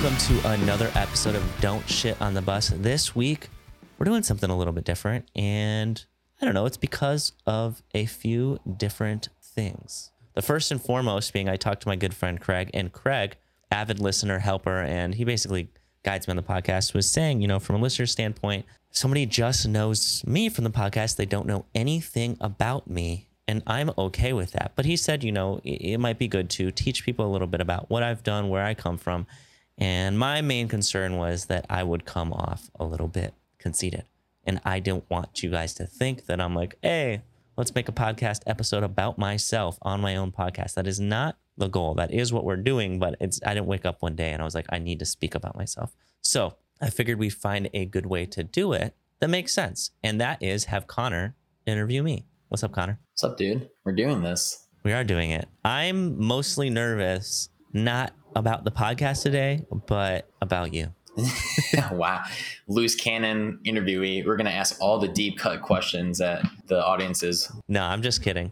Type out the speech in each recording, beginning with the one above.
welcome to another episode of Don't Shit on the Bus. This week, we're doing something a little bit different, and I don't know, it's because of a few different things. The first and foremost being I talked to my good friend Craig, and Craig, avid listener, helper, and he basically guides me on the podcast, was saying, you know, from a listener standpoint, somebody just knows me from the podcast. They don't know anything about me, and I'm okay with that. But he said, you know, it might be good to teach people a little bit about what I've done, where I come from. And my main concern was that I would come off a little bit conceited. And I don't want you guys to think that I'm like, hey, let's make a podcast episode about myself on my own podcast. That is not the goal. That is what we're doing. But I didn't wake up one day and I was like, I need to speak about myself. So I figured we'd find a good way to do it that makes sense. And that is have Connor interview me. What's up, Connor? What's up, dude? We're doing this. We are doing it. I'm mostly nervous, not about the podcast today, but about you. Wow. Loose cannon interviewee. We're going to ask all the deep cut questions that the audience is. No, I'm just kidding.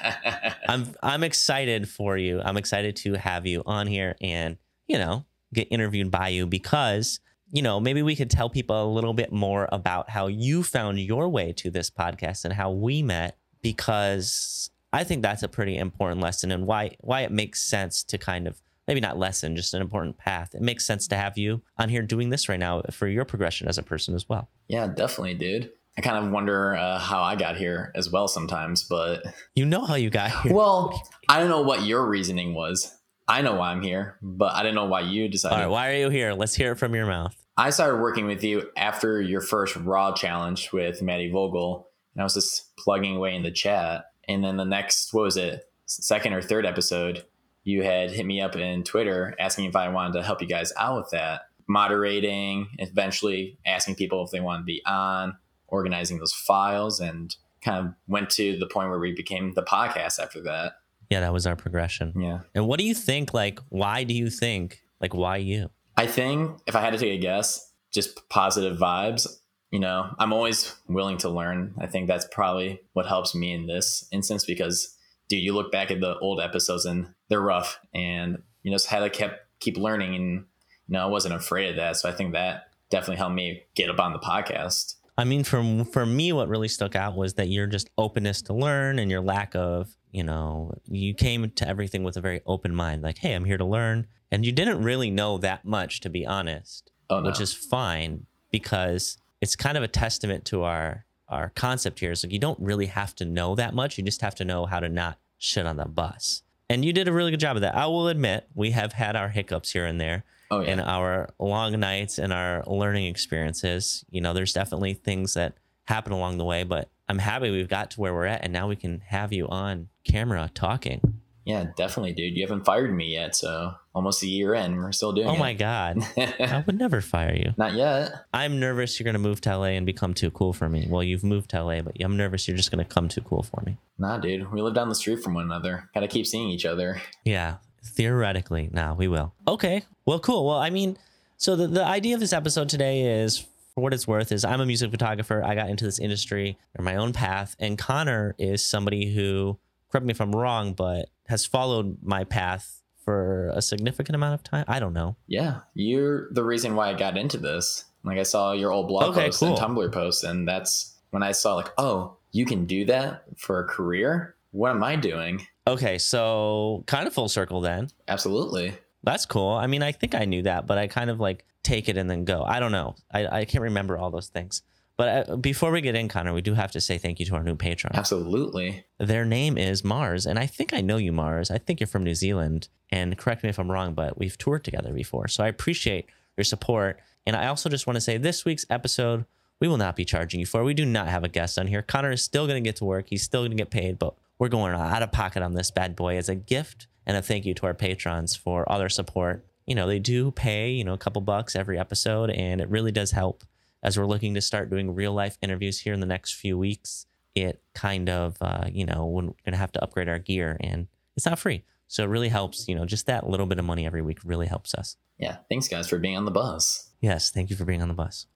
I'm excited for you. I'm excited to have you on here and, you know, get interviewed by you because, you know, maybe we could tell people a little bit more about how you found your way to this podcast and how we met, because I think that's a pretty important lesson and why it makes sense to kind of, maybe not lesson, just an important path. It makes sense to have you on here doing this right now for your progression as a person as well. Yeah, definitely, dude. I kind of wonder how I got here as well sometimes, but... You know how you got here. Well, I don't know what your reasoning was. I know why I'm here, but I didn't know why you decided. All right, why are you here? Let's hear it from your mouth. I started working with you after your first Raw challenge with Maddie Vogel, and I was just plugging away in the chat. And then the next, what was it, second or third episode, you had hit me up in Twitter asking if I wanted to help you guys out with that, moderating, eventually asking people if they wanted to be on, organizing those files, and kind of went to the point where we became the podcast after that. Yeah, that was our progression. Yeah. And what do you think, why do you think, why you? I think if I had to take a guess, just positive vibes. You know, I'm always willing to learn. I think that's probably what helps me in this instance because, dude, you look back at the old episodes and they're rough, and you know, just had to keep learning, and you know, I wasn't afraid of that. So I think that definitely helped me get up on the podcast. I mean, for me, what really stuck out was that your just openness to learn and your lack of, you know, you came to everything with a very open mind. Like, hey, I'm here to learn. And you didn't really know that much, to be honest, which is fine because it's kind of a testament to our concept here. So you don't really have to know that much. You just have to know how to not shit on the bus. And you did a really good job of that. I will admit, we have had our hiccups here and there. Oh, yeah. In our long nights and our learning experiences. You know, there's definitely things that happen along the way, but I'm happy we've got to where we're at, and now we can have you on camera talking. Yeah, definitely, dude. You haven't fired me yet, so almost a year in, we're still doing it. Oh my God. I would never fire you. Not yet. I'm nervous you're going to move to LA and become too cool for me. Well, you've moved to LA, but I'm nervous you're just going to come too cool for me. Nah, dude. We live down the street from one another. Gotta keep seeing each other. Yeah. Theoretically, we will. Okay, well, cool. Well, I mean, so the idea of this episode today is, for what it's worth, is I'm a music photographer. I got into this industry or my own path, and Connor is somebody who, correct me if I'm wrong, but has followed my path for a significant amount of time. I don't know. Yeah, you're the reason why I got into this. Like, I saw your old blog posts and Tumblr posts, and that's when I saw oh, you can do that for a career? What am I doing? Okay, so kind of full circle then. Absolutely. That's cool. I mean, I think I knew that, but I kind of take it and then go. I don't know. I can't remember all those things. But before we get in, Connor, we do have to say thank you to our new patron. Absolutely. Their name is Mars, and I think I know you, Mars. I think you're from New Zealand, and correct me if I'm wrong, but we've toured together before. So I appreciate your support. And I also just want to say this week's episode, we will not be charging you for. We do not have a guest on here. Connor is still going to get to work. He's still going to get paid, but we're going out of pocket on this bad boy as a gift and a thank you to our patrons for all their support. You know, they do pay, a couple bucks every episode, and it really does help as we're looking to start doing real life interviews here in the next few weeks. It kind of, we're going to have to upgrade our gear, and it's not free. So it really helps, just that little bit of money every week really helps us. Yeah. Thanks, guys, for being on the bus. Yes. Thank you for being on the bus.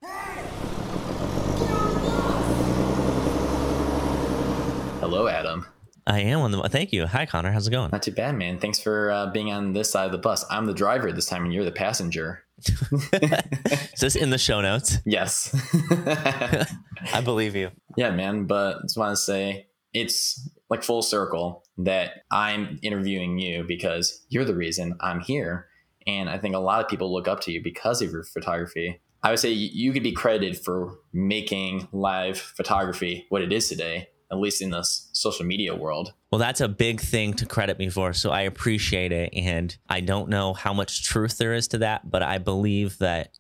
Hello, Adam. I am on the bus. Thank you. Hi, Connor. How's it going? Not too bad, man. Thanks for being on this side of the bus. I'm the driver this time, and you're the passenger. Is this in the show notes? Yes. I believe you. Yeah, man. But just want to say it's like full circle that I'm interviewing you because you're the reason I'm here. And I think a lot of people look up to you because of your photography. I would say you could be credited for making live photography what it is today, at least in the social media world. Well, that's a big thing to credit me for, so I appreciate it. And I don't know how much truth there is to that, but I believe that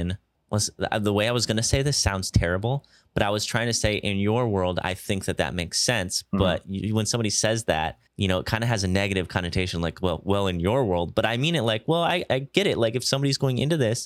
the way I was going to say this sounds terrible, but I was trying to say in your world, I think that makes sense. Mm-hmm. But when somebody says that, it kind of has a negative connotation, like, well, in your world. But I mean it like, well, I get it. Like if somebody's going into this,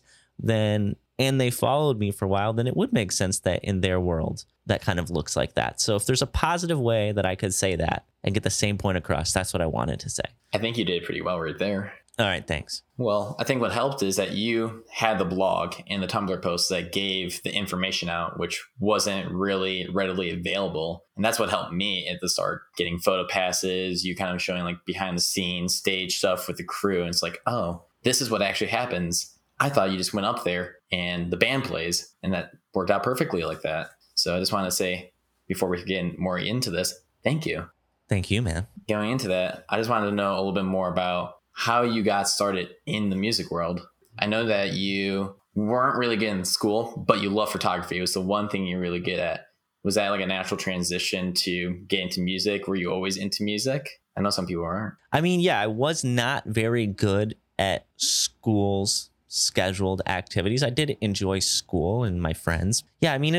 and they followed me for a while, then it would make sense that in their world, that kind of looks like that. So if there's a positive way that I could say that and get the same point across, that's what I wanted to say. I think you did pretty well right there. All right, thanks. Well, I think what helped is that you had the blog and the Tumblr posts that gave the information out, which wasn't really readily available. And that's what helped me at the start, getting photo passes, you kind of showing like behind the scenes stage stuff with the crew. And it's like, oh, this is what actually happens. I thought you just went up there and the band plays, and that worked out perfectly like that. So I just want to say, before we get more into this, thank you. Thank you, man. Going into that, I just wanted to know a little bit more about how you got started in the music world. I know that you weren't really good in school, but you love photography. It was the one thing you're really good at. Was that like a natural transition to get into music? Were you always into music? I know some people aren't. I mean, yeah, I was not very good at school's scheduled activities. I did enjoy school and my friends. Yeah, I mean,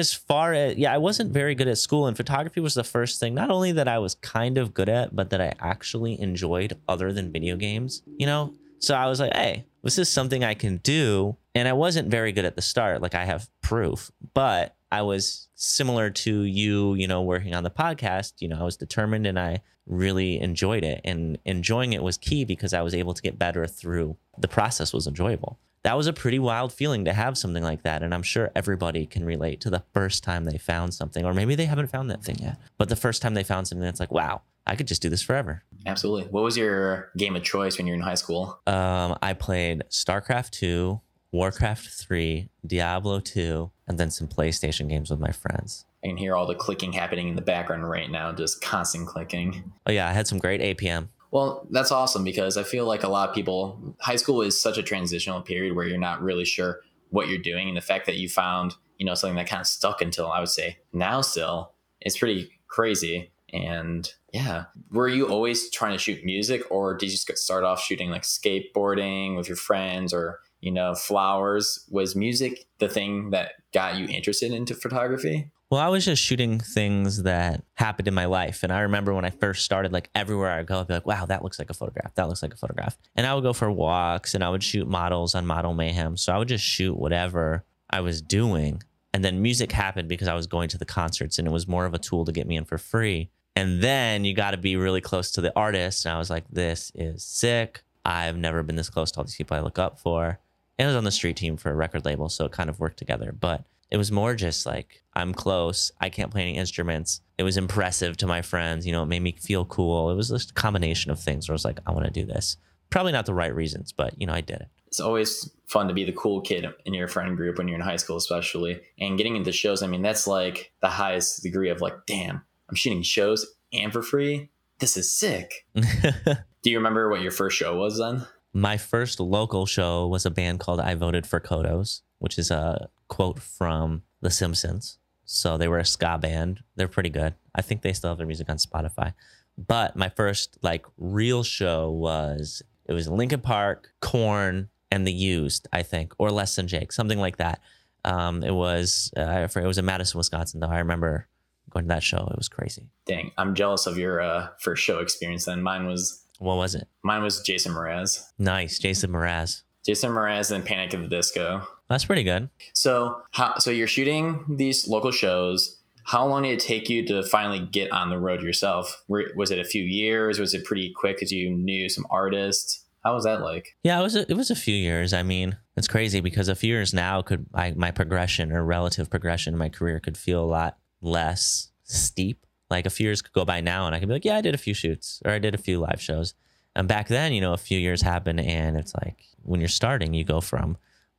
I wasn't very good at school, and photography was the first thing, not only that I was kind of good at, but that I actually enjoyed other than video games, So I was like, hey, this is something I can do. And I wasn't very good at the start. Like I have proof, but I was similar to you, working on the podcast, I was determined and I really enjoyed it, and enjoying it was key because I was able to get better through the process was enjoyable. That was a pretty wild feeling to have something like that. And I'm sure everybody can relate to the first time they found something, or maybe they haven't found that thing yet, but the first time they found something that's like, wow, I could just do this forever. Absolutely. What was your game of choice when you were in high school? I played StarCraft 2, Warcraft 3, Diablo 2, and then some PlayStation games with my friends. I can hear all the clicking happening in the background right now, just constant clicking. Oh yeah, I had some great APM. Well, that's awesome because I feel like a lot of people, high school is such a transitional period where you're not really sure what you're doing. And the fact that you found, something that kind of stuck until I would say now still is pretty crazy. And yeah, were you always trying to shoot music, or did you just start off shooting like skateboarding with your friends or, flowers? Was music the thing that got you interested into photography? Well, I was just shooting things that happened in my life. And I remember when I first started, like everywhere I go, I'd be like, wow, that looks like a photograph. That looks like a photograph. And I would go for walks and I would shoot models on Model Mayhem. So I would just shoot whatever I was doing. And then music happened because I was going to the concerts and it was more of a tool to get me in for free. And then you got to be really close to the artist. And I was like, this is sick. I've never been this close to all these people I look up for. And I was on the street team for a record label, so it kind of worked together. But it was more just like, I'm close. I can't play any instruments. It was impressive to my friends. It made me feel cool. It was just a combination of things where I was like, I want to do this. Probably not the right reasons, but, I did it. It's always fun to be the cool kid in your friend group when you're in high school, especially. And getting into shows, I mean, that's like the highest degree of like, damn, I'm shooting shows and for free. This is sick. Do you remember what your first show was then? My first local show was a band called I Voted for Kodos, which is a quote from The Simpsons. So they were a ska band. They're pretty good. I think they still have their music on Spotify. But my first real show was Linkin Park, Korn, and The Used, I think, or Less Than Jake, something like that. It was in Madison, Wisconsin, though. I remember going to that show. It was crazy. Dang, I'm jealous of your first show experience then. What was it? Mine was Jason Mraz. Nice, Jason Mraz. Jason Mraz and Panic at the Disco. That's pretty good. So you're shooting these local shows. How long did it take you to finally get on the road yourself? Was it a few years? Was it pretty quick because you knew some artists? How was that like? Yeah, it was a few years. I mean, it's crazy because a few years now my progression or relative progression in my career could feel a lot less steep. Like a few years could go by now and I could be like, yeah, I did a few shoots or I did a few live shows. And back then, a few years happened and it's like when you're starting, you go from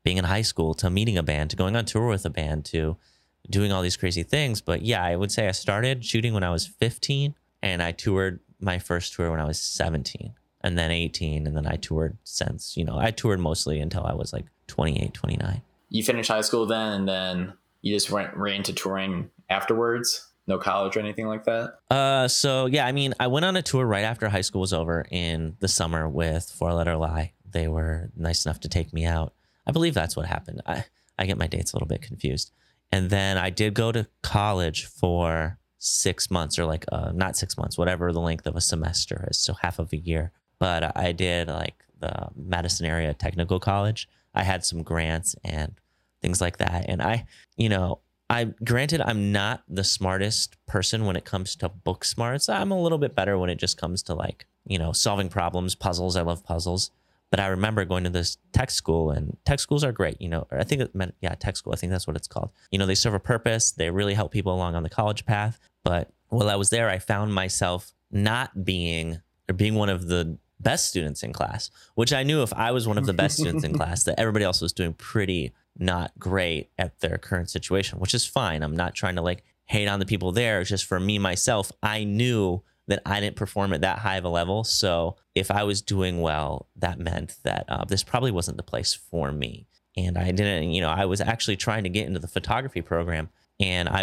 being in high school to meeting a band to going on tour with a band to doing all these crazy things. But yeah, I would say I started shooting when I was 15 and I toured my first tour when I was 17 and then 18. And then I toured since, I toured mostly until I was like 28, 29. You finished high school then, and then you just went right into touring afterwards? No college or anything like that? So yeah, I mean, I went on a tour right after high school was over in the summer with Four Letter Lie. They were nice enough to take me out. I believe that's what happened. I get my dates a little bit confused. And then I did go to college for 6 months or like, not 6 months, whatever the length of a semester is. So half of a year. But I did like the Madison area technical college. I had some grants and things like that. And granted, I'm not the smartest person when it comes to book smarts. I'm a little bit better when it just comes to like, solving problems, puzzles. I love puzzles. But I remember going to this tech school, and tech schools are great. I think it meant, tech school. I think that's what it's called. They serve a purpose. They really help people along on the college path. But while I was there, I found myself not being one of the best students in class, which I knew if I was one of the best students in class, that everybody else was doing pretty not great at their current situation, which is fine. I'm not trying to like hate on the people there. It's just for me, myself, I knew that I didn't perform at that high of a level. So if I was doing well, that meant that this probably wasn't the place for me. And I didn't, I was actually trying to get into the photography program, and I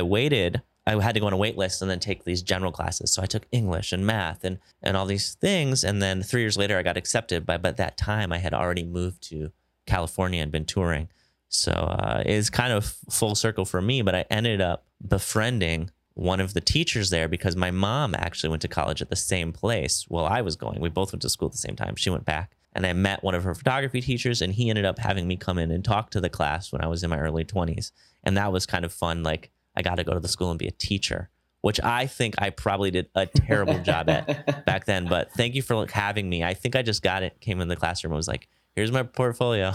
had to go on a wait list and then take these general classes. So I took English and math and all these things. And then 3 years later, I got accepted. But at that time, I had already moved to California and been touring. So it's kind of full circle for me. But I ended up befriending one of the teachers there because my mom actually went to college at the same place while I was going. We both went to school at the same time. She went back. And I met one of her photography teachers, and he ended up having me come in and talk to the class when I was in my early 20s. And that was kind of fun. Like, I got to go to the school and be a teacher, which I think I probably did a terrible job at back then. But thank you for having me. I think I just came in the classroom and was like, here's my portfolio.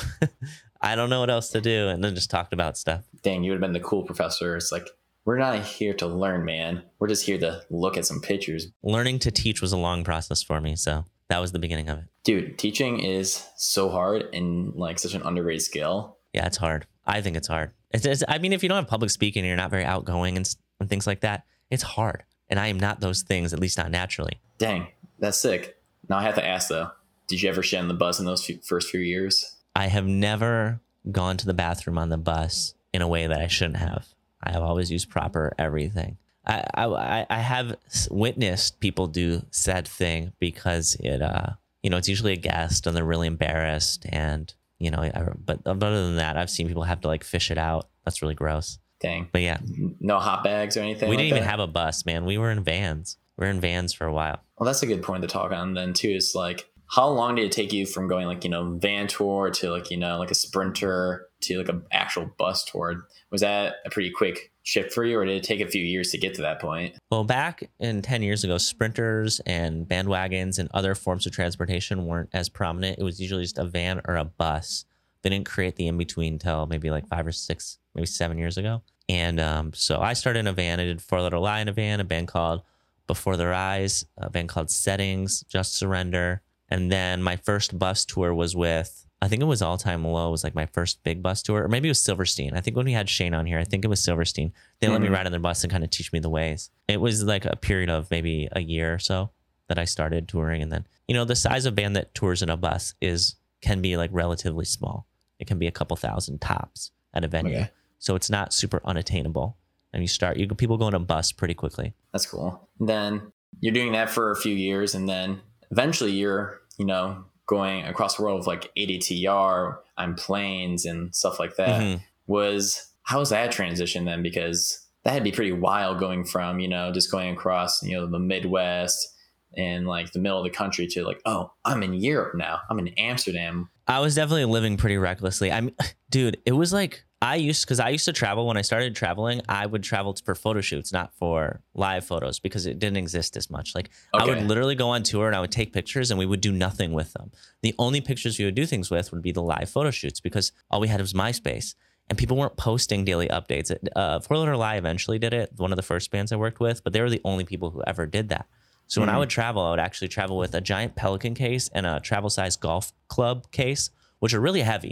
I don't know what else to do. And then just talked about stuff. Dang, you would have been the cool professor. It's like, we're not here to learn, man. We're just here to look at some pictures. Learning to teach was a long process for me. So that was the beginning of it. Dude, teaching is so hard and like such an underrated skill. Yeah, it's hard. I think it's hard. I mean, if you don't have public speaking and you're not very outgoing and things like that, it's hard. And I am not those things, at least not naturally. Dang, that's sick. Now I have to ask though, did you ever shit on the bus in those first few years? I have never gone to the bathroom on the bus in a way that I shouldn't have. I have always used proper everything. I have witnessed people do said thing because it's usually a guest and they're really embarrassed. And, but other than that, I've seen people have to like fish it out. That's really gross. Dang. But yeah. No hot bags or anything? We didn't even have a bus, man. We were in vans. We were in vans for a while. Well, that's a good point to talk on then too, is like, how long did it take you from going like, van tour to like, like a Sprinter to like an actual bus tour? Was that a pretty quick shift for you, or did it take a few years to get to that point? Well, back in 10 years ago, Sprinters and bandwagons and other forms of transportation weren't as prominent. It was usually just a van or a bus. They didn't create the in-between until maybe like 5 or 6, maybe 7 years ago. And so I started in a van. I did Four Letter Lie in a van, a band called Before Their Eyes, a band called Settings, Just Surrender. And then my first bus tour was with, I think it was All Time Low, was like my first big bus tour. Or maybe it was Silverstein. I think when we had Shane on here, I think it was Silverstein. They let me ride on their bus and kind of teach me the ways. It was like a period of maybe a year or so that I started touring. And then, the size of band that tours in a bus can be like relatively small. It can be a couple thousand tops at a venue. Okay. So it's not super unattainable. And people go on a bus pretty quickly. That's cool. Then you're doing that for a few years, and then eventually you're, going across the world with like ADTR on planes and stuff like that. Mm-hmm. How was that transition then? Because that had to be pretty wild going from, just going across, the Midwest and like the middle of the country to like, oh, I'm in Europe now. I'm in Amsterdam. I was definitely living pretty recklessly. I mean, dude, it was like, I used to travel. When I started traveling, I would travel for photo shoots, not for live photos, because it didn't exist as much. Like I would literally go on tour and I would take pictures and we would do nothing with them. The only pictures we would do things with would be the live photo shoots, because all we had was MySpace and people weren't posting daily updates. Four Letter Lie eventually did it, one of the first bands I worked with, but they were the only people who ever did that. So when I would travel, I would actually travel with a giant Pelican case and a travel size golf club case, which are really heavy.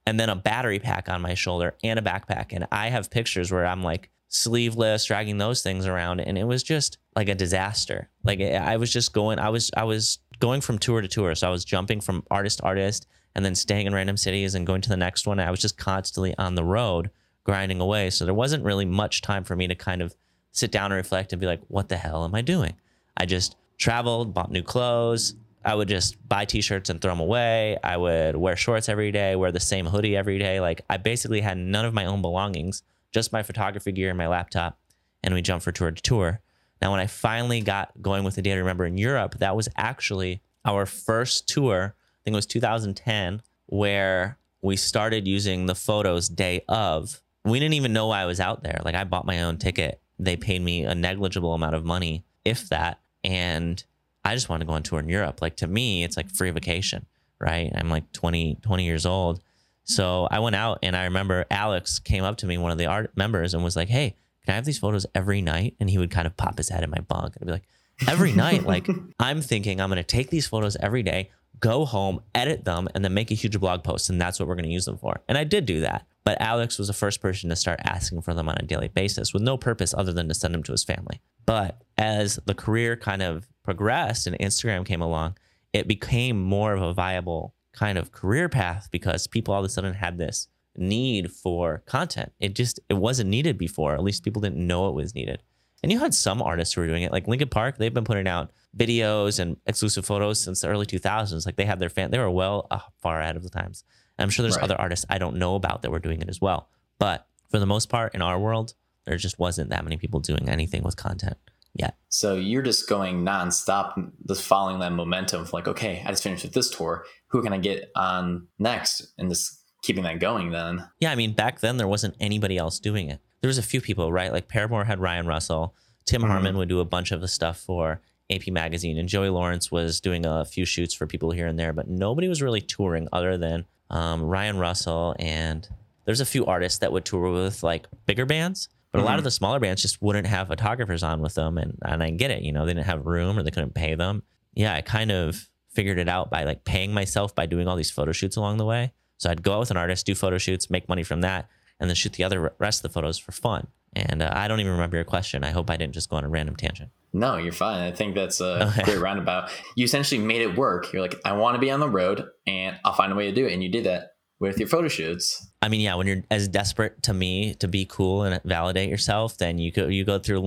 and then a battery pack on my shoulder and a backpack. And I have pictures where I'm like sleeveless, dragging those things around. And it was just like a disaster. Like I was just going, I was going from tour to tour. So I was jumping from artist to artist and then staying in random cities and going to the next one. I was just constantly on the road grinding away. So there wasn't really much time for me to kind of sit down and reflect and be like, what the hell am I doing? I just traveled, bought new clothes. I would just buy t-shirts and throw them away. I would wear shorts every day, wear the same hoodie every day. Like I basically had none of my own belongings, just my photography gear and my laptop. And we jumped from tour to tour. Now, when I finally got going with the Day to Remember in Europe, that was actually our first tour. I think it was 2010, where we started using the photos day of. We didn't even know I was out there. Like I bought my own ticket. They paid me a negligible amount of money, if that. And I just wanted to go on tour in Europe. Like to me, it's like free vacation, right? I'm like 20 years old. So I went out and I remember Alex came up to me, one of the art members, and was like, hey, can I have these photos every night? And he would kind of pop his head in my bunk. And I'd be like, every night? Like I'm thinking I'm going to take these photos every day, go home, edit them, and then make a huge blog post. And that's what we're going to use them for. And I did do that. But Alex was the first person to start asking for them on a daily basis with no purpose other than to send them to his family. But as the career kind of progressed and Instagram came along, it became more of a viable kind of career path because people all of a sudden had this need for content. It wasn't needed before. At least people didn't know it was needed. And you had some artists who were doing it, like Linkin Park. They've been putting out videos and exclusive photos since the early 2000s. Like they had they were well far ahead of the times. And I'm sure there's other artists I don't know about that were doing it as well. But for the most part, in our world, there just wasn't that many people doing anything with content yet. So you're just going nonstop, just following that momentum of like, okay, I just finished with this tour. Who can I get on next? And just keeping that going then. Yeah, I mean, back then there wasn't anybody else doing it. There was a few people, right? Like Paramore had Ryan Russell. Tim Harmon would do a bunch of the stuff for AP Magazine. And Joey Lawrence was doing a few shoots for people here and there. But nobody was really touring other than Ryan Russell. And there's a few artists that would tour with like bigger bands. But a lot of the smaller bands just wouldn't have photographers on with them. And I get it. You know, they didn't have room or they couldn't pay them. Yeah, I kind of figured it out by like paying myself by doing all these photo shoots along the way. So I'd go out with an artist, do photo shoots, make money from that, and then shoot the other rest of the photos for fun. And I don't even remember your question. I hope I didn't just go on a random tangent. No, you're fine. I think that's a great roundabout. You essentially made it work. You're like, I want to be on the road and I'll find a way to do it. And you did that with your photo shoots. I mean, yeah, when you're as desperate to be cool and validate yourself, then you go through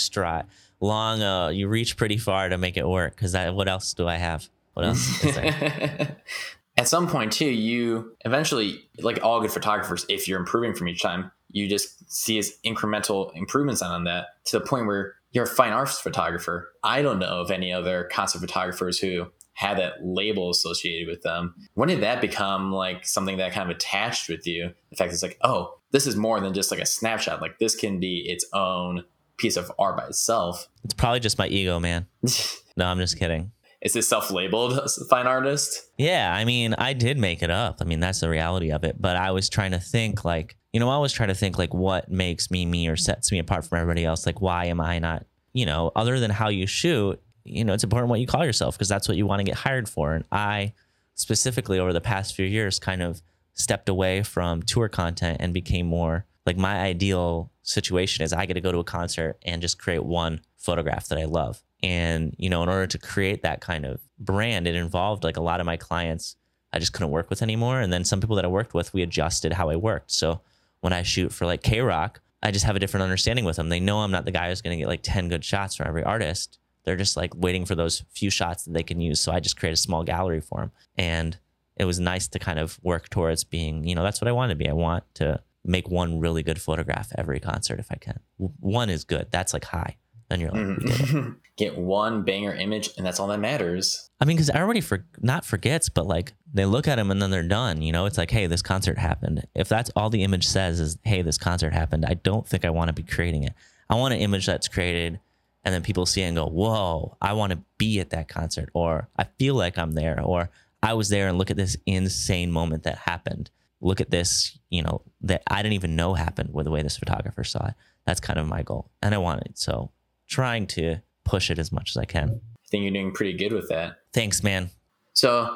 you reach pretty far to make it work. Because what else do I have? What else is there? At some point too, you eventually, like all good photographers, if you're improving from each time, you just see as incremental improvements on that to the point where you're a fine arts photographer. I don't know of any other concert photographers who had that label associated with them. When did that become like something that kind of attached with you? The fact it's like, oh, this is more than just like a snapshot. Like this can be its own piece of art by itself. It's probably just my ego, man. No, I'm just kidding. Is this self-labeled as a fine artist? Yeah, I mean, I did make it up. I mean, that's the reality of it. But I was trying to think like, what makes me or sets me apart from everybody else? Like, why am I not, other than how you shoot, it's important what you call yourself because that's what you want to get hired for. And I specifically over the past few years kind of stepped away from tour content and became more like my ideal situation is I get to go to a concert and just create one photograph that I love. And, in order to create that kind of brand, it involved like a lot of my clients I just couldn't work with anymore. And then some people that I worked with, we adjusted how I worked. So when I shoot for like K-Rock, I just have a different understanding with them. They know I'm not the guy who's going to get like 10 good shots from every artist. They're just like waiting for those few shots that they can use. So I just create a small gallery for them. And it was nice to kind of work towards being, that's what I want to be. I want to make one really good photograph every concert if I can. One is good. That's like high. Then you're like, get one banger image and that's all that matters. I mean, because everybody not forgets, but like they look at them and then they're done. It's like, hey, this concert happened. If that's all the image says is, hey, this concert happened, I don't think I want to be creating it. I want an image that's created and then people see it and go, whoa, I want to be at that concert, or I feel like I'm there, or I was there and look at this insane moment that happened. Look at this, that I didn't even know happened with the way this photographer saw it. That's kind of my goal. And I want it. So trying to push it as much as I can. I think you're doing pretty good with that. Thanks, man. So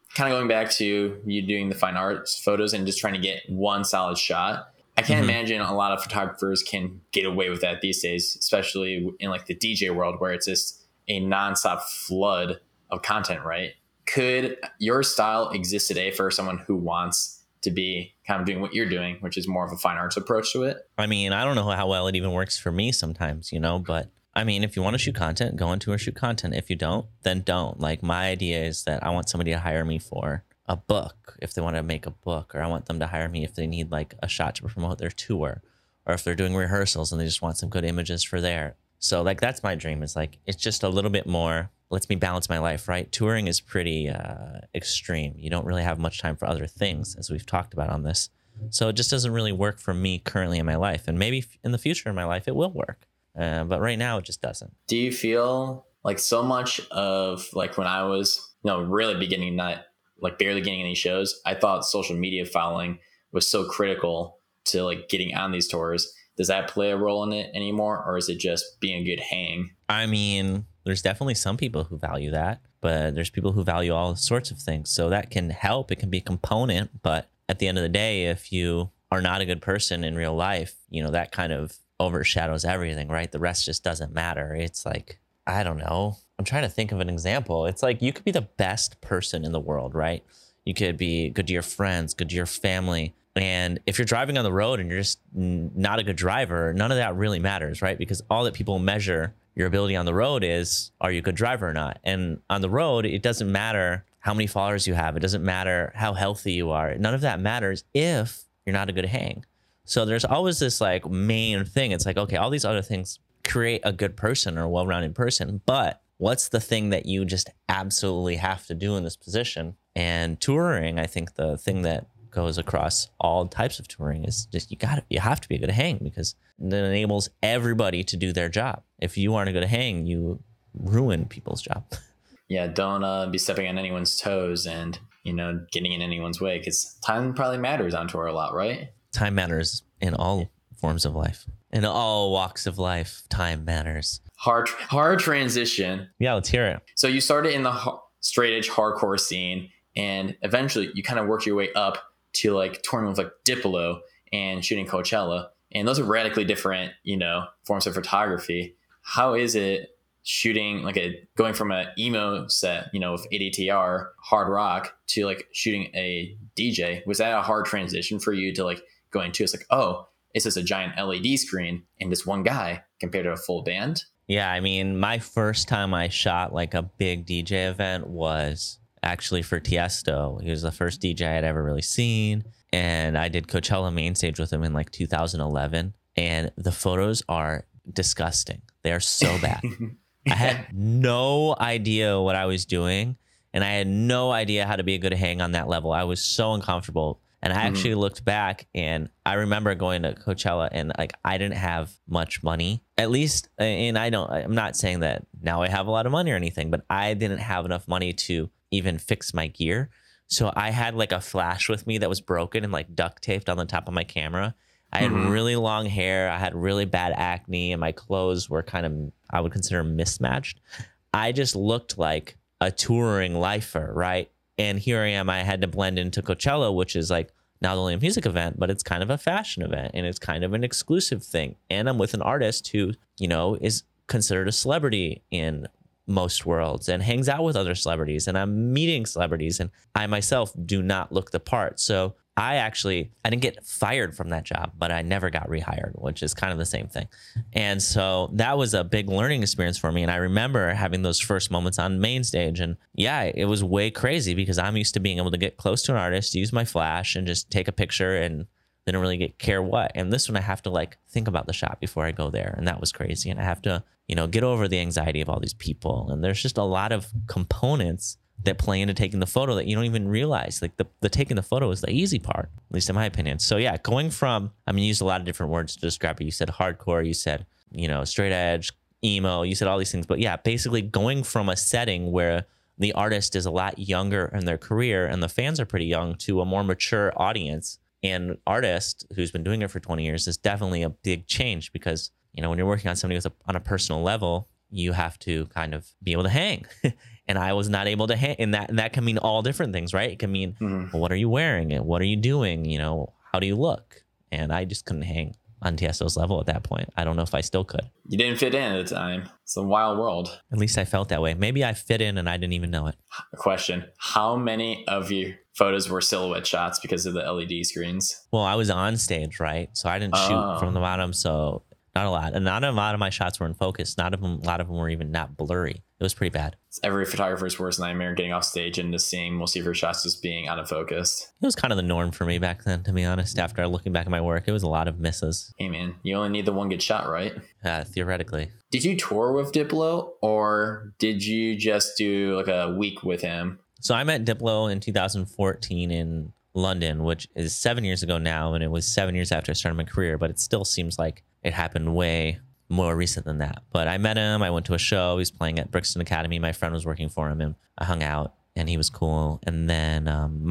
kind of going back to you doing the fine arts photos and just trying to get one solid shot. I can't imagine a lot of photographers can get away with that these days, especially in like the DJ world where it's just a nonstop flood of content, right? Could your style exist today for someone who wants to be kind of doing what you're doing, which is more of a fine arts approach to it? I mean, I don't know how well it even works for me sometimes, but I mean, if you want to shoot content, go into or shoot content. If you don't, then don't. Like, my idea is that I want somebody to hire me for a book if they want to make a book, or I want them to hire me if they need like a shot to promote their tour, or if they're doing rehearsals and they just want some good images for there. So like, that's my dream, is like, it's just a little bit more, lets me balance my life, right? Touring is pretty extreme. You don't really have much time for other things, as we've talked about on this. So it just doesn't really work for me currently in my life. And maybe in the future in my life, it will work. But right now it just doesn't. Do you feel like so much of like when I was, really beginning, not like barely getting any shows, I thought social media following was so critical to like getting on these tours. Does that play a role in it anymore? Or is it just being a good hang? I mean, there's definitely some people who value that, but there's people who value all sorts of things. So that can help. It can be a component. But at the end of the day, if you are not a good person in real life, that kind of overshadows everything, right? The rest just doesn't matter. It's like, I don't know. I'm trying to think of an example. It's like, you could be the best person in the world, right? You could be good to your friends, good to your family. And if you're driving on the road and you're just not a good driver, none of that really matters, right? Because all that people measure your ability on the road is, are you a good driver or not? And on the road, it doesn't matter how many followers you have. It doesn't matter how healthy you are. None of that matters if you're not a good hang. So there's always this like main thing. It's like, okay, all these other things create a good person or a well-rounded person, but what's the thing that you just absolutely have to do in this position? And touring, I think the thing that goes across all types of touring is just, you have to be a good hang, because it enables everybody to do their job. If you aren't a good hang, you ruin people's job. Yeah, don't be stepping on anyone's toes and, getting in anyone's way, because time probably matters on tour a lot, right? Time matters in all forms of life. In all walks of life, time matters. Hard transition. Yeah, let's hear it. So you started in the straight edge hardcore scene, and eventually you kind of worked your way up to like touring with like Diplo and shooting Coachella. And those are radically different, forms of photography. How is it shooting going from an emo set, with ADTR hard rock to like shooting a DJ? Was that a hard transition for you to like going to? It's like, oh, it's just a giant LED screen and this one guy compared to a full band. Yeah, I mean, my first time I shot like a big DJ event was actually for Tiesto. He was the first DJ I'd ever really seen. And I did Coachella main stage with him in like 2011. And the photos are disgusting. They are so bad. I had no idea what I was doing. And I had no idea how to be a good hang on that level. I was so uncomfortable. And I actually looked back, and I remember going to Coachella, and like, I didn't have much money, at least. And I'm not saying that now I have a lot of money or anything, but I didn't have enough money to even fix my gear. So I had like a flash with me that was broken and like duct taped on the top of my camera. I had really long hair. I had really bad acne, and my clothes were kind of, I would consider, mismatched. I just looked like a touring lifer, right? And here I am, I had to blend into Coachella, which is like not only a music event, but it's kind of a fashion event, and it's kind of an exclusive thing. And I'm with an artist who, is considered a celebrity in most worlds and hangs out with other celebrities, and I'm meeting celebrities, and I myself do not look the part. So I didn't get fired from that job, but I never got rehired, which is kind of the same thing. And so that was a big learning experience for me. And I remember having those first moments on main stage, and yeah, it was way crazy because I'm used to being able to get close to an artist, use my flash and just take a picture, and they don't really care what. And this one, I have to like think about the shot before I go there. And that was crazy. And I have to, get over the anxiety of all these people. And there's just a lot of components that play into taking the photo that you don't even realize. Like the taking the photo is the easy part, at least in my opinion. So yeah, going from, you used a lot of different words to describe it. You said hardcore, you said, straight edge, emo, you said all these things. But yeah, basically going from a setting where the artist is a lot younger in their career and the fans are pretty young to a more mature audience. And artist who's been doing it for 20 years is definitely a big change because, when you're working on somebody on a personal level, you have to kind of be able to hang. And I was not able to hang, and that can mean all different things, right? It can mean, well, what are you wearing? And what are you doing? You know, how do you look? And I just couldn't hang on Tiesto's level at that point. I don't know if I still could. You didn't fit in at the time. It's a wild world. At least I felt that way. Maybe I fit in and I didn't even know it. A question. How many of your photos were silhouette shots because of the LED screens? Well, I was on stage, right? So I didn't shoot from the bottom. So not a lot. And not a lot of my shots were in focus. A lot of them were even not blurry. It was pretty bad. It's every photographer's worst nightmare, getting off stage and just seeing most of your shots just being out of focus. It was kind of the norm for me back then, to be honest. After looking back at my work, it was a lot of misses. Hey, man, you only need the one good shot, right? Theoretically. Did you tour with Diplo, or did you just do like a week with him? So I met Diplo in 2014 in London, which is 7 years ago now, and it was 7 years after I started my career, but it still seems like it happened way more recent than that. But I met him. I went to a show. He was playing at Brixton Academy. My friend was working for him, and I hung out, and he was cool. And then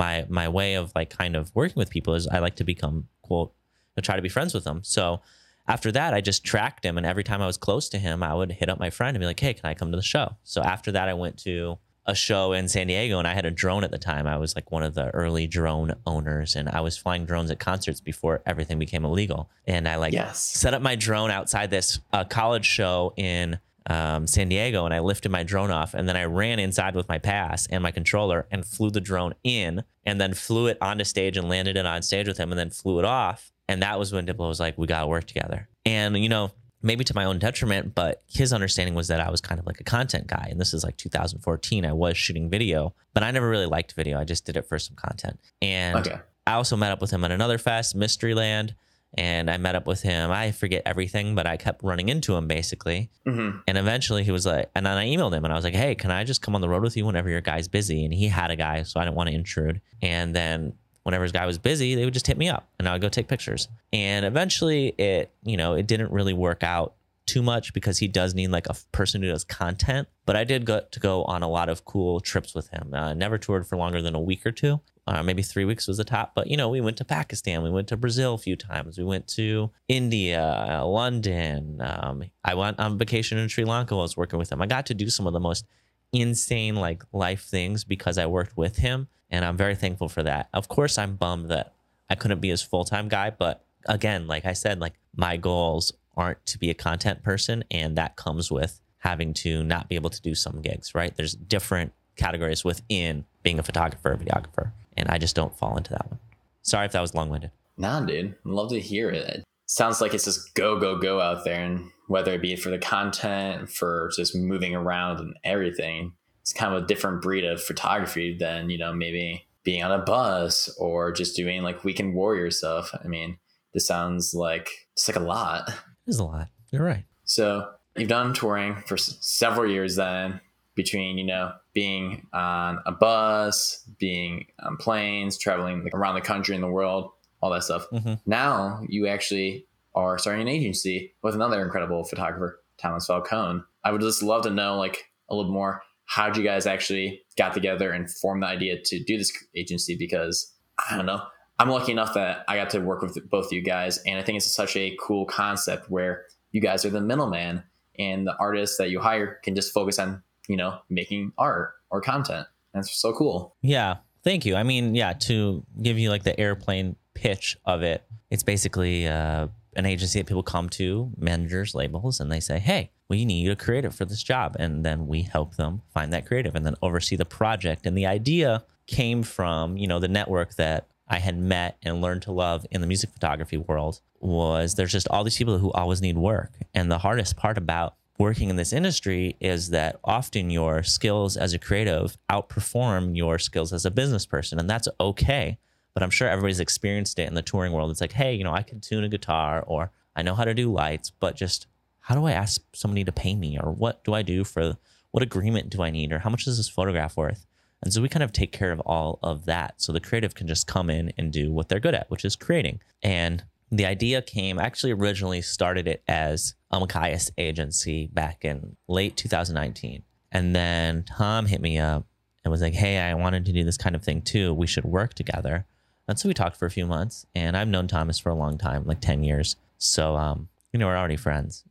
my way of like kind of working with people is I like to become, quote, to try to be friends with them. So after that, I just tracked him, and every time I was close to him, I would hit up my friend and be like, hey, can I come to the show? So after that, I went to a show in San Diego, and I had a drone at the time. I was like one of the early drone owners, and I was flying drones at concerts before everything became illegal. And I set up my drone outside this college show in San Diego, and I lifted my drone off, and then I ran inside with my pass and my controller and flew the drone in, and then flew it onto stage and landed it on stage with him, and then flew it off. And that was when Diplo was like, we got to work together. And, you know, maybe to my own detriment, but his understanding was that I was kind of like a content guy. And this is like 2014. I was shooting video, but I never really liked video. I just did it for some content. And I also met up with him at another fest, Mysteryland. And I met up with him. I forget everything, but I kept running into him basically. Mm-hmm. And eventually he was like, and then I emailed him and I was like, hey, can I just come on the road with you whenever your guy's busy? And he had a guy, so I didn't want to intrude. And then whenever his guy was busy, they would just hit me up and I would go take pictures. And eventually it didn't really work out too much because he does need like a person who does content. But I did get to go on a lot of cool trips with him. Never toured for longer than a week or two. Maybe 3 weeks was the top. But, you know, we went to Pakistan. We went to Brazil a few times. We went to India, London. I went on vacation in Sri Lanka while I was working with him. I got to do some of the most insane like life things because I worked with him. And I'm very thankful for that. Of course, I'm bummed that I couldn't be his full-time guy. But again, like I said, like my goals aren't to be a content person. And that comes with having to not be able to do some gigs, right? There's different categories within being a photographer or videographer. And I just don't fall into that one. Sorry if that was long-winded. Nah, dude. I'd love to hear it. Sounds like it's just go, go, go out there. And whether it be for the content, for just moving around and everything, it's kind of a different breed of photography than, you know, maybe being on a bus or just doing like weekend warrior stuff. I mean, this sounds like it's like a lot. It is a lot. You're right. So you've done touring for several years then, between, you know, being on a bus, being on planes, traveling like around the country and the world, all that stuff. Mm-hmm. Now you actually are starting an agency with another incredible photographer, Thomas Falcone. I would just love to know like a little more. How'd you guys actually got together and form the idea to do this agency? Because I don't know, I'm lucky enough that I got to work with both you guys. And I think it's such a cool concept where you guys are the middleman and the artists that you hire can just focus on, you know, making art or content. That's so cool. Yeah. Thank you. I mean, yeah, to give you like the airplane pitch of it, it's basically an agency that people come to, managers, labels, and they say, hey, we need a creative for this job. And then we help them find that creative and then oversee the project. And the idea came from, you know, the network that I had met and learned to love in the music photography world was there's just all these people who always need work. And the hardest part about working in this industry is that often your skills as a creative outperform your skills as a business person. And that's okay. But I'm sure everybody's experienced it in the touring world. It's like, hey, you know, I can tune a guitar or I know how to do lights, but just how do I ask somebody to pay me? Or what do I do for, what agreement do I need? Or how much is this photograph worth? And so we kind of take care of all of that. So the creative can just come in and do what they're good at, which is creating. And the idea actually originally started it as a Machias agency back in late 2019. And then Tom hit me up and was like, hey, I wanted to do this kind of thing too. We should work together. And so we talked for a few months, and I've known Thomas for a long time, like 10 years. So, you know, we're already friends.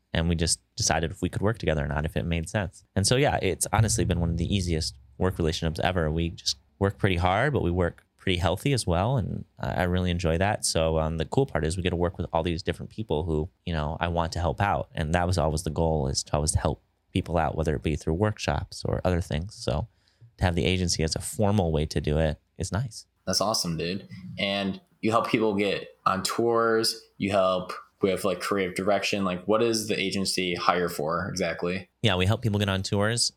And we just decided if we could work together or not, if it made sense. And so, yeah, it's honestly been one of the easiest work relationships ever. We just work pretty hard, but we work pretty healthy as well. And I really enjoy that. So the cool part is we get to work with all these different people who, I want to help out. And that was always the goal, is to always help people out, whether it be through workshops or other things. So to have the agency as a formal way to do it is nice. That's awesome, dude. And you help people get on tours. You help with like creative direction. Like, what does the agency hire for exactly? Yeah, we help people get on tours.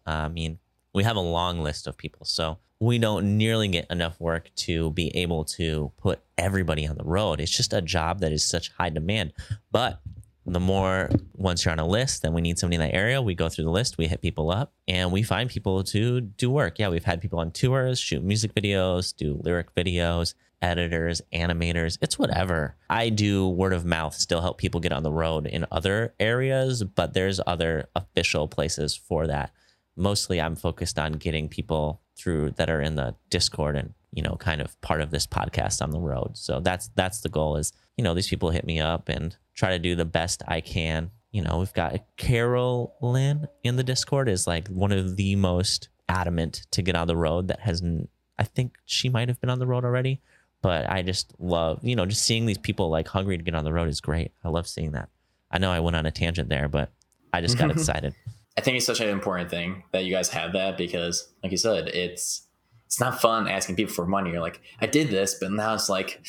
We have a long list of people. So we don't nearly get enough work to be able to put everybody on the road. It's just a job that is such high demand. But the more, once you're on a list, then we need somebody in that area. We go through the list, we hit people up, and we find people to do work. Yeah, we've had people on tours, shoot music videos, do lyric videos, editors, animators. It's whatever. I do word of mouth, still help people get on the road in other areas, but there's other official places for that. Mostly I'm focused on getting people through that are in the Discord and, kind of part of this podcast on the road. So that's the goal is, these people hit me up and try to do the best I can. We've got Carol Lynn in the Discord is like one of the most adamant to get on the road that hasn't, I think she might have been on the road already, but I just love, just seeing these people like hungry to get on the road is great. I love seeing that. I know I went on a tangent there, but I just got excited. I think it's such an important thing that you guys have that, because like you said, it's not fun asking people for money. You're like, I did this, but now it's like,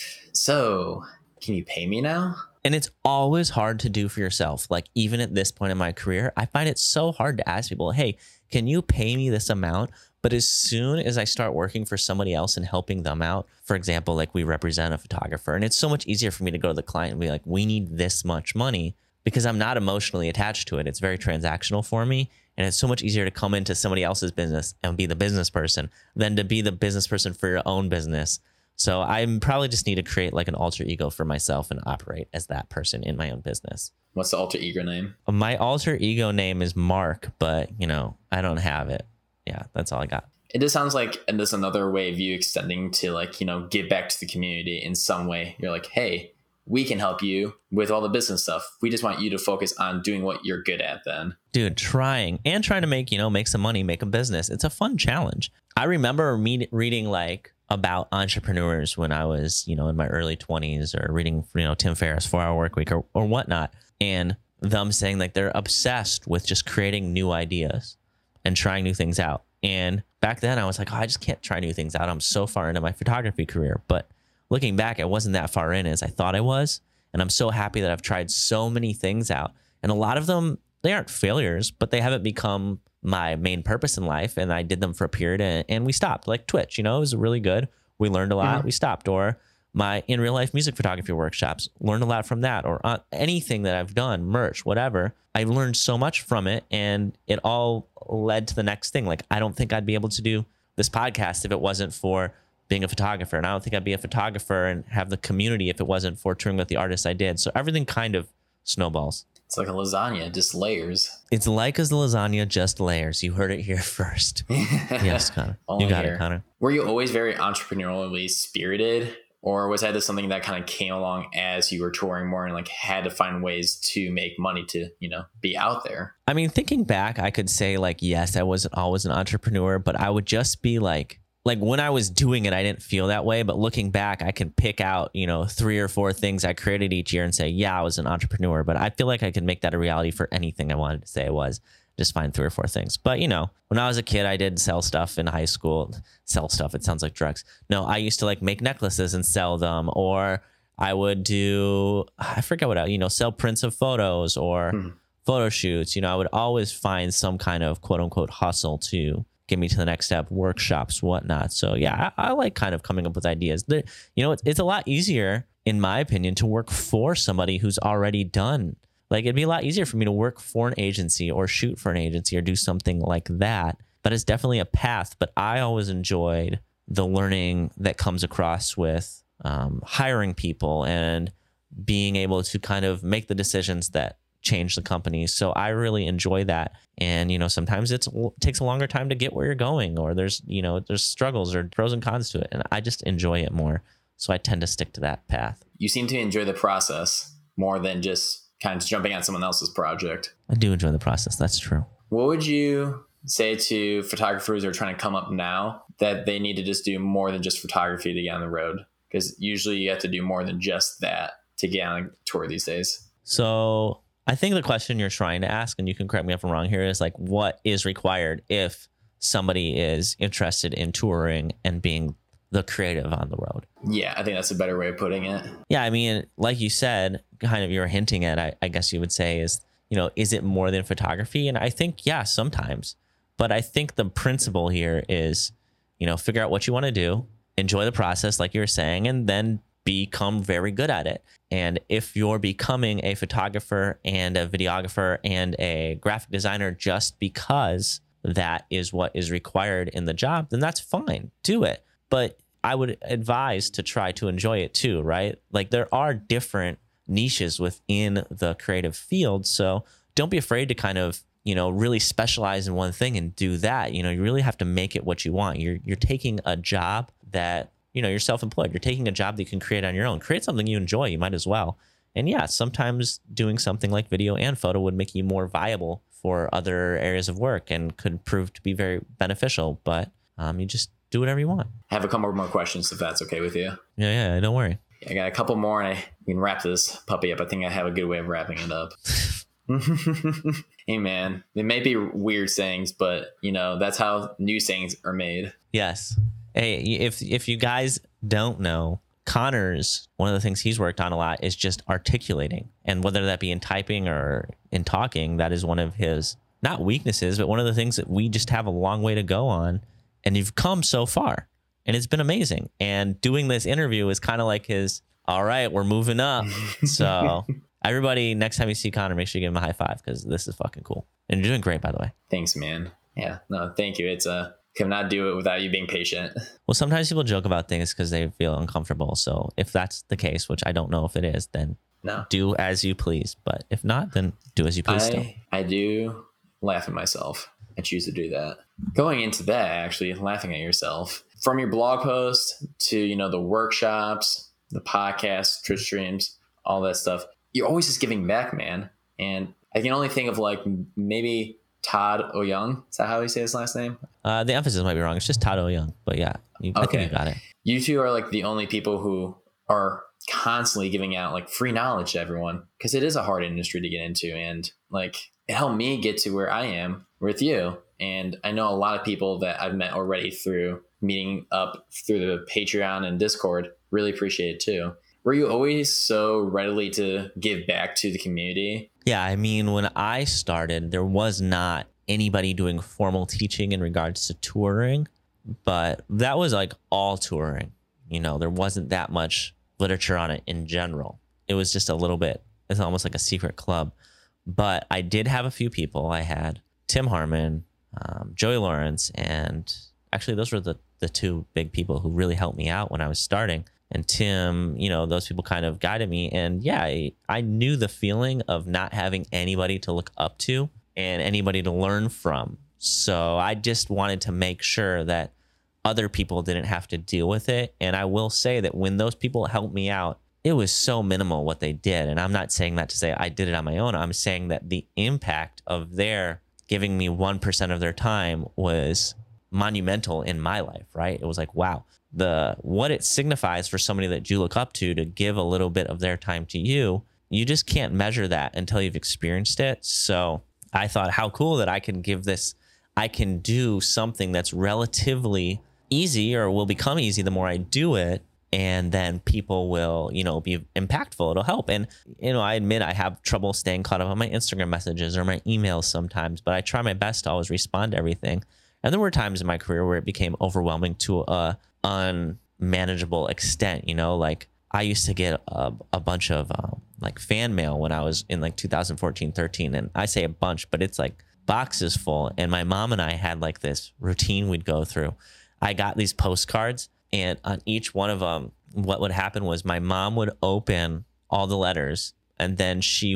so can you pay me now? And it's always hard to do for yourself. Like, even at this point in my career, I find it so hard to ask people, hey, can you pay me this amount? But as soon as I start working for somebody else and helping them out, for example, like we represent a photographer, and it's so much easier for me to go to the client and be like, we need this much money, because I'm not emotionally attached to it. It's very transactional for me. And it's so much easier to come into somebody else's business and be the business person than to be the business person for your own business. So I probably just need to create like an alter ego for myself and operate as that person in my own business. What's the alter ego name? My alter ego name is Mark, but I don't have it. Yeah, that's all I got. It just sounds like, and there's another way of you extending to like, give back to the community in some way. You're like, hey, we can help you with all the business stuff. We just want you to focus on doing what you're good at then. Dude, trying to make, make some money, make a business. It's a fun challenge. I remember reading like about entrepreneurs when I was, in my early 20s, or reading, Tim Ferriss, 4-Hour Workweek or whatnot. And them saying like they're obsessed with just creating new ideas and trying new things out. And back then I was like, I just can't try new things out. I'm so far into my photography career. But looking back, I wasn't that far in as I thought I was. And I'm so happy that I've tried so many things out. And a lot of them, they aren't failures, but they haven't become my main purpose in life. And I did them for a period and we stopped. Like Twitch, it was really good. We learned a lot. We stopped. Or my in real life music photography workshops, learned a lot from that. Or anything that I've done, merch, whatever. I learned so much from it, and it all led to the next thing. Like, I don't think I'd be able to do this podcast if it wasn't for being a photographer. And I don't think I'd be a photographer and have the community if it wasn't for touring with the artists I did. So everything kind of snowballs. It's like a lasagna, just layers. It's like a lasagna, just layers. You heard it here first. Yes, Connor. You got it, Connor. Were you always very entrepreneurially spirited? Or was that just something that kind of came along as you were touring more and like had to find ways to make money to, be out there? I mean, thinking back, I could say like, yes, I wasn't always an entrepreneur, but I would just be like when I was doing it, I didn't feel that way. But looking back, I can pick out, 3 or 4 things I created each year and say, yeah, I was an entrepreneur. But I feel like I could make that a reality for anything I wanted to say I was. Just find 3 or 4 things. But, when I was a kid, I did sell stuff in high school. Sell stuff. It sounds like drugs. No, I used to like make necklaces and sell them. Or I would do, I forget what else, sell prints of photos or photo shoots. I would always find some kind of quote unquote hustle to get me to the next step, workshops, whatnot. So yeah, I like kind of coming up with ideas. It's a lot easier, in my opinion, to work for somebody who's already done. Like, it'd be a lot easier for me to work for an agency or shoot for an agency or do something like that. But it's definitely a path. But I always enjoyed the learning that comes across with hiring people and being able to kind of make the decisions that change the company. So I really enjoy that. And, sometimes it takes a longer time to get where you're going, or there's struggles or pros and cons to it. And I just enjoy it more. So I tend to stick to that path. You seem to enjoy the process more than just kind of jumping on someone else's project. I do enjoy the process. That's true. What would you say to photographers who are trying to come up now that they need to just do more than just photography to get on the road? Because usually you have to do more than just that to get on a tour these days. So I think the question you're trying to ask, and you can correct me if I'm wrong here, is like, what is required if somebody is interested in touring and being the creative on the road? Yeah, I think that's a better way of putting it. Yeah, I mean, like you said, kind of you were hinting at, I guess you would say is, is it more than photography? And I think, yeah, sometimes. But I think the principle here is, figure out what you want to do, enjoy the process, like you were saying, and then become very good at it. And if you're becoming a photographer and a videographer and a graphic designer just because that is what is required in the job, then that's fine. Do it. But I would advise to try to enjoy it too, right? Like there are different niches within the creative field. So don't be afraid to kind of, really specialize in one thing and do that. You really have to make it what you want. You're taking a job that, you're self-employed. You're taking a job that you can create on your own. Create something you enjoy. You might as well. And yeah, sometimes doing something like video and photo would make you more viable for other areas of work and could prove to be very beneficial. But you just do whatever you want. I have a couple more questions if that's okay with you. Yeah, don't worry. I got a couple more and we can wrap this puppy up. I think I have a good way of wrapping it up. Hey man, they may be weird sayings, but that's how new sayings are made. Yes. Hey, if you guys don't know, Connor's, one of the things he's worked on a lot is just articulating. And whether that be in typing or in talking, that is one of his, not weaknesses, but one of the things that we just have a long way to go on. And you've come so far and it's been amazing. And doing this interview is kind of like his, all right, we're moving up. So everybody, next time you see Connor, make sure you give him a high five because this is fucking cool. And you're doing great, by the way. Thanks, man. Yeah, no, thank you. It's cannot do it without you being patient. Well, sometimes people joke about things because they feel uncomfortable. So if that's the case, which I don't know if it is, then do as you please. But if not, then do as you please still. I do laugh at myself. I choose to do that. Going into that, actually, laughing at yourself. From your blog post to, the workshops, the podcasts, Twitch streams, all that stuff, you're always just giving back, man. And I can only think of like maybe Todd O'Young. Is that how you say his last name? The emphasis might be wrong. It's just Todd O'Young. But yeah, I think you got it. You two are like the only people who are constantly giving out like free knowledge to everyone because it is a hard industry to get into. And like it helped me get to where I am with you. And I know a lot of people that I've met already through meeting up through the Patreon and Discord really appreciate it too. Were you always so readily to give back to the community? Yeah, I mean, when I started, there was not anybody doing formal teaching in regards to touring, but that was like all touring. There wasn't that much literature on it in general. It was just a little bit, it's almost like a secret club. But I did have a few people. I had Tim Harmon, Joey Lawrence, and actually those were the two big people who really helped me out when I was starting. And Tim, those people kind of guided me. And yeah, I knew the feeling of not having anybody to look up to and anybody to learn from. So I just wanted to make sure that other people didn't have to deal with it. And I will say that when those people helped me out, it was so minimal what they did. And I'm not saying that to say I did it on my own. I'm saying that the impact of their giving me 1% of their time was monumental in my life, right? It was like, wow. What it signifies for somebody that you look up to give a little bit of their time to you, you just can't measure that until you've experienced it. So I thought how cool that I can give this, I can do something that's relatively easy or will become easy the more I do it. And then people will, be impactful. It'll help. And, I admit I have trouble staying caught up on my Instagram messages or my emails sometimes, but I try my best to always respond to everything. And there were times in my career where it became overwhelming to a unmanageable extent. Like I used to get a bunch of like fan mail when I was in like 2014-13. And I say a bunch, but it's like boxes full. And my mom and I had like this routine we'd go through. I got these postcards, and on each one of them, what would happen was my mom would open all the letters, and then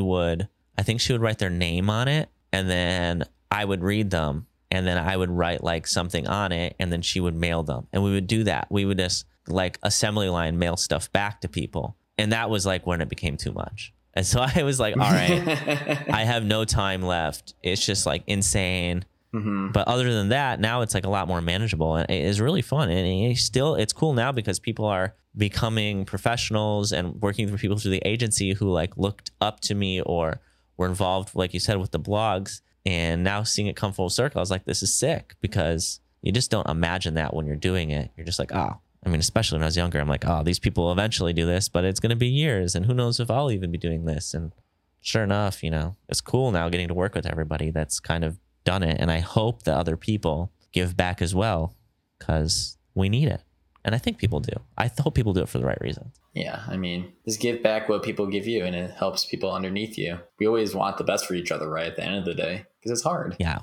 I think she would write their name on it, and then I would read them, and then I would write like something on it, and then she would mail them. And we would do that. We would just like assembly line mail stuff back to people. And that was like when it became too much. And so I was like, all right, I have no time left. It's just like insane. But other than that, now it's like a lot more manageable, and it's really fun. And it's cool now because people are becoming professionals and working with people through the agency who like looked up to me or were involved, like you said, with the blogs. And now seeing it come full circle, I was like, this is sick, because you just don't imagine that when you're doing it. You're just like, oh, I mean, especially when I was younger, I'm like, oh, these people will eventually do this, but it's going to be years. And who knows if I'll even be doing this. And sure enough, you know, it's cool now getting to work with everybody that's kind of done it. And I hope that other people give back as well, because we need it. And I think people do. I hope people do it for the right reasons. Yeah, I mean, just give back what people give you, and it helps people underneath you. We always want the best for each other, right? At the end of the day, because it's hard. Yeah.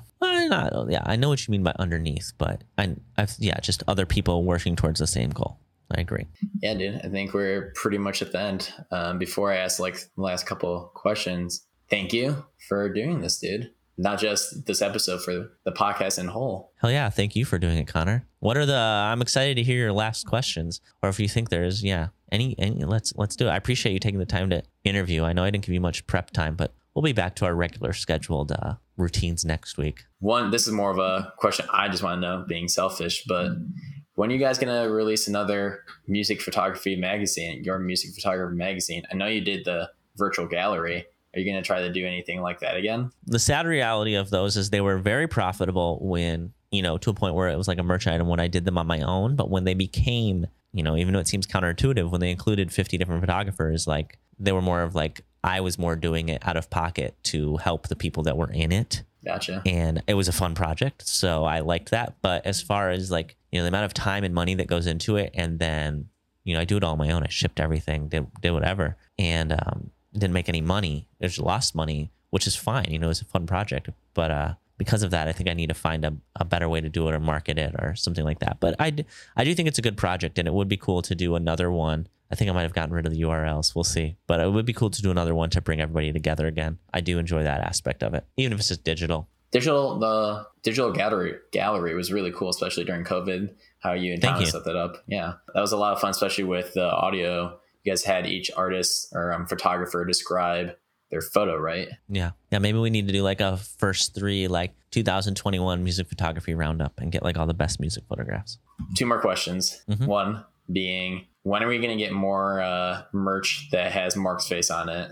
I know what you mean by underneath, but just other people working towards the same goal. I agree. Yeah, dude. I think we're pretty much at the end. Before I ask like the last couple questions, thank you for doing this, dude. Not just this episode, for the podcast in whole. Hell yeah. Thank you for doing it, Connor. I'm excited to hear your last questions, or if you think there's, any, let's do it. I appreciate you taking the time to interview. I know I didn't give you much prep time, but we'll be back to our regular scheduled routines next week. This is more of a question I just want to know, being selfish, but when are you guys going to release another music photography magazine, your music photography magazine? I know you did the virtual gallery. Are you going to try to do anything like that again? The sad reality of those is they were very profitable when, to a point where it was like a merch item when I did them on my own. But when they became, even though it seems counterintuitive, when they included 50 different photographers, like they were more of like, I was more doing it out of pocket to help the people that were in it. Gotcha. And it was a fun project, so I liked that. But as far as like, the amount of time and money that goes into it, and then, I do it all on my own. I shipped everything, did whatever. And, didn't make any money. It just lost money, which is fine. It was a fun project. But because of that, I think I need to find a better way to do it or market it or something like that. But I do think it's a good project, and it would be cool to do another one. I think I might have gotten rid of the URLs. We'll see. But it would be cool to do another one to bring everybody together again. I do enjoy that aspect of it, even if it's just digital. The digital gallery was really cool, especially during COVID, how you and Thomas set that up. Yeah, that was a lot of fun, especially with the audio. You guys had each artist or photographer describe their photo, right? Yeah. Maybe we need to do like a first 3, like 2021 music photography roundup and get like all the best music photographs. 2 more questions. One being, when are we going to get more merch that has Mark's face on it?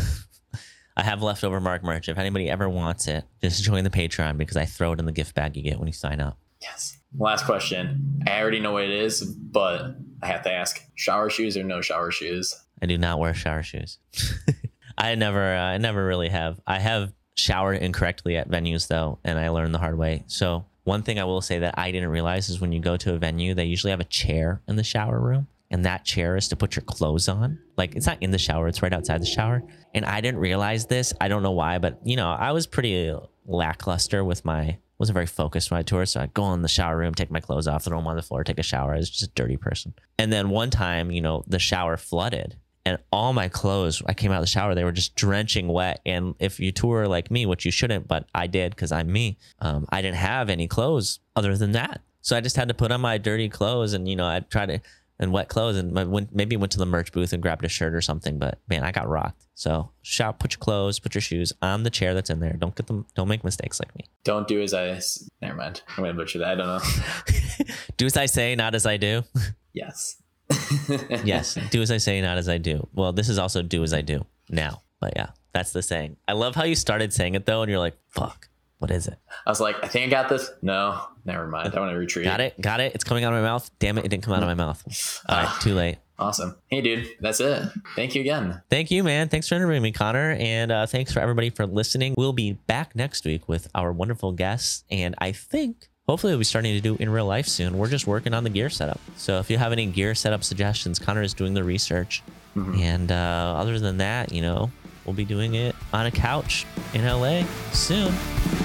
I have leftover Mark merch. If anybody ever wants it, just join the Patreon, because I throw it in the gift bag you get when you sign up. Yes. Last question. I already know what it is, but I have to ask, shower shoes or no shower shoes? I do not wear shower shoes. I never really have. I have showered incorrectly at venues though, and I learned the hard way. So one thing I will say that I didn't realize is when you go to a venue, they usually have a chair in the shower room, and that chair is to put your clothes on. Like, it's not in the shower, it's right outside the shower. And I didn't realize this. I don't know why, but I was pretty lackluster with wasn't very focused when I toured. So I'd go in the shower room, take my clothes off, throw them on the floor, take a shower. I was just a dirty person. And then one time, the shower flooded, and all my clothes, I came out of the shower, they were just drenching wet. And if you tour like me, which you shouldn't, but I did because I'm me, I didn't have any clothes other than that. So I just had to put on my dirty clothes, and, I'd try to, and wet clothes, and maybe went to the merch booth and grabbed a shirt or something, but man, I got rocked. So put your clothes, put your shoes on the chair that's in there. Don't make mistakes like me. Don't do never mind. I'm going to butcher that. I don't know. Do as I say, not as I do. Yes. Yes. Do as I say, not as I do. Well, this is also do as I do now, but yeah, that's the saying. I love how you started saying it though, and you're like, fuck, what is it? I was like, I think I got this. No, never mind. I want to retreat. Got it. It's coming out of my mouth. Damn it. It didn't come out of my mouth. All right. Too late. Awesome. Hey, dude, that's it. Thank you again. Thank you, man. Thanks for interviewing me, Connor. And thanks for everybody for listening. We'll be back next week with our wonderful guests. And I think hopefully we'll be starting to do in real life soon. We're just working on the gear setup. So if you have any gear setup suggestions, Connor is doing the research. And other than that, we'll be doing it on a couch in LA soon.